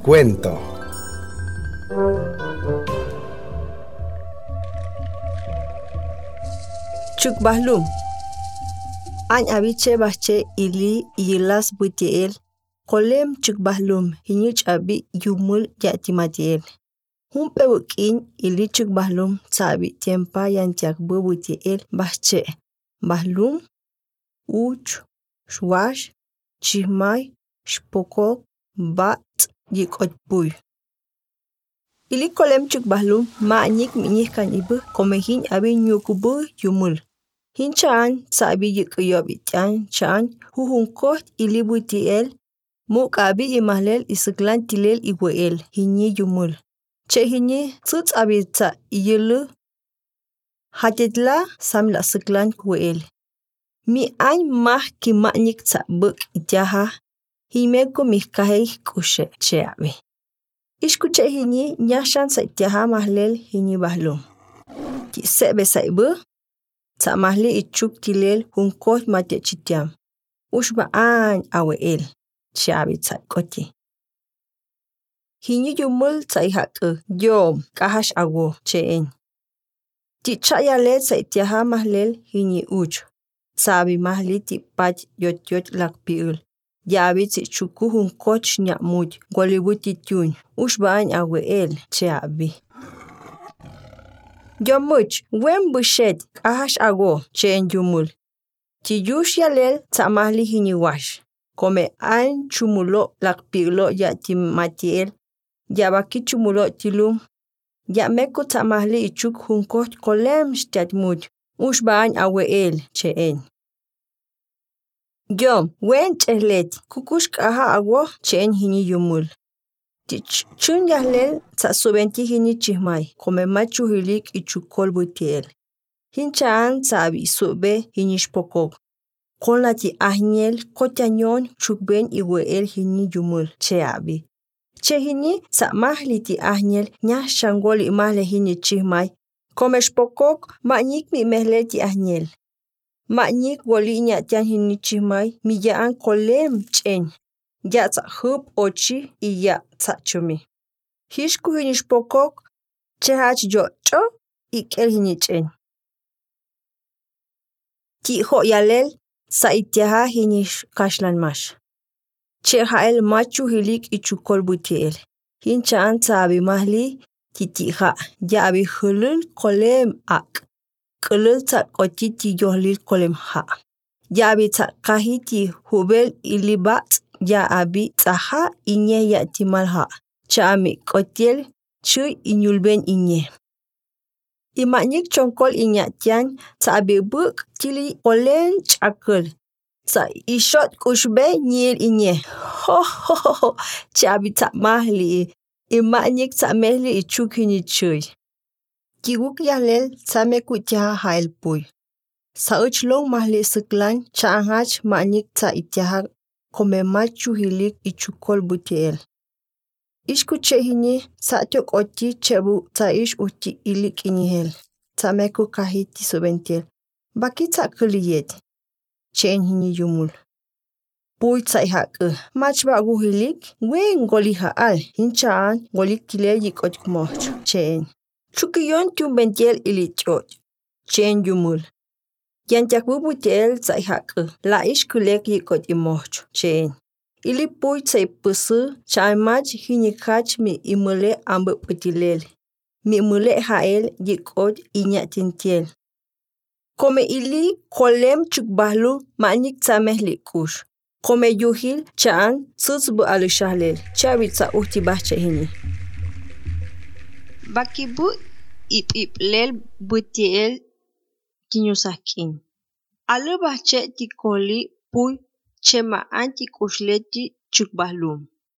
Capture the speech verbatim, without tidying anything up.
cuento. Chuk bahlum. An abiche bache ili yilas butiel. Kolem chuk bahlum hinyuch abi yumul yati matiel. Humpe wukin ili chuk bahlum tabi tempa yantiak butiel bache. Bahlum, uch, shwash, chihmai, shpokok, bat, yikot buy. Ili kolem chuk bahlum ma'anyik minyik kan ibu komehin abi nyukubu yumul. Hin chan sabi yikyob ityan chan huhunkot ili butiel muk abi imahlel isiklan tilel igweel hinyi yumul. Che hinyi tsuts abi ta iyilu hatidla samla siklan gweel. Mi an mah ki ma'nyik ta buk ityaha himeko mihkahei kushe che abi. Ishkuche hinyi nyashan sa ityaha mahlel hinyi bahlum. Ki sebe sa ibu ta mahli ichuk tilel hunkot mate chityam. Ushba an aweel che abi ta koti. Hinyi yumul ta ihak yom kahash awo cheen. Ti chayale sa ityaha mahlel hinyi uch. Sabi mahli ti pat yot yot lakpiul. Yabi ti chuku hunkot nyamud gwalibuti tyun. Ushba an aweel che abi. Yomuch, wen bushet kahash awo cheen yumul. Ti yush yalel ta mahli hinyi wash. Kome an chumulo lakpiulo ya ti matiel. Yabaki chumulo tilum. Ya meko ta mahli ichuk hunkot kolem shtadmud. Ushba an aweel cheen. Yom, wen chehlet kukush kaha awo cheen hinyi yumul. Ti chun yahlel ta subenti hinyi chihmai. Kome machu hilik ichukol butiel. Hinchaan sabi sube hinyi shpokok. Kola ti ahnyel kotanyon chukben iweel hinyi yumul che abi. Che hinyi sa mahli ti ahnyel nya shangol imahle hinyi chihmai. Kome shpokok ma'nyik mi mehle ti ahnyel. Ma'nyik woli nyatian hinyi chihmai mi yaan kolem chen. Ya ta hub ochi iya ta chumi. Hishku hinyi shpokok chehach yocho ikel hinyi chen. Ti ho yalel sa ityaha hinyi kashlan mash. Chehael machu hilik ichukol butiel. Hinchaan sabi mahli titiha yabi hulul kolem ak. Kulul ta koti ti yohlil kolem ha. Yabi ta kahiti hubel ilibat ya abi taha inye ya timal ha. Chami kotiel chuy inyulben inye. Imanyik chongkol inyatian ta abi buk tili kolen chakul. Ta ishot kushbe nyil inye. Ho ho ho ho. Chabi ta mahli. Imanyik ta mehli ichuk hinyi chuy. Kiwuk yalel ta mekutyaha hael puy. Sa uchlong mahli siklan chaangach manyik ta ityaha kome machu hilik ichukol butiel. Ishkuche hinyi sa tok oti chebu ta ish uti ilik inyihel. Ta meku kahiti subentiel. Baki ta kuliyet. Cheen hinyi yumul. Puy ta ihak machba gu hilik wen goli haal. Hinchaan golik tilel yikot kumoch. Cheen. Chukiyon tumbentiel ilichot. Cheen yumul. Yantiak bubutiel ta ihak la ish kulek yikot imoch. Cheen. Ili puy ta ipusu chaimach hinikach mi imule ambe putilel. Mi imule hael yikot inyatintiel. Kome ili kolem chuk bahlu ma'nyik ta mehli kush. Kome yuhil chaan tsutsbu alushahlel. Chabi ta uhti bache hinyi. Bakibu ip ip lel butiel kinyusakin. Alu bache ti koli puy chema anti kushleti chuk bahlum.